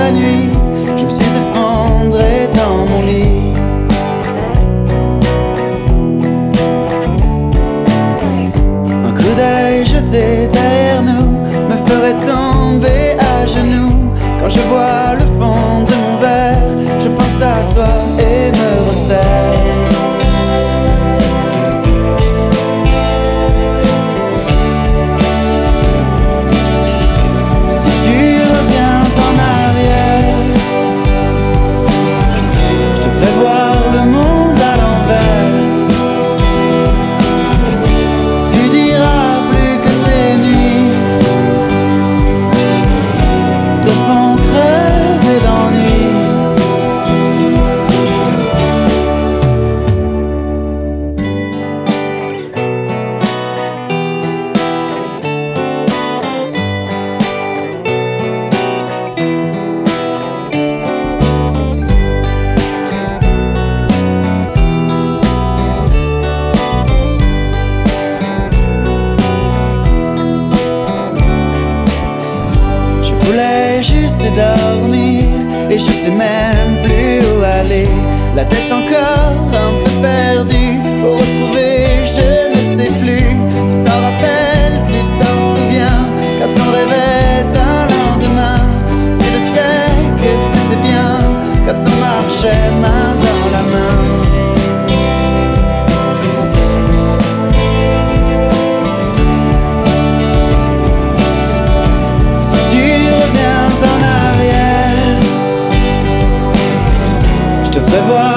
la nuit, je me suis effondré dans mon lit. Un coup d'œil jeté derrière nous me ferait tomber à genoux. Quand je vois le fond de mon verre, je pense à toi et me resserre. Si tu reviens en arrière, je te ferai voir le monde à l'envers. Tu diras plus que tes nuits te font crever d'ennui. Je voulais juste dormir et je sais même plus où aller. La tête encore un peu perdue, où retrouver je ne sais plus. Tu t'en rappelles, tu t'en souviens, quand on rêvait un lendemain. Tu le sais que c'était bien, quand on marchait main dans la main. Si tu reviens en arrière, je te ferai voir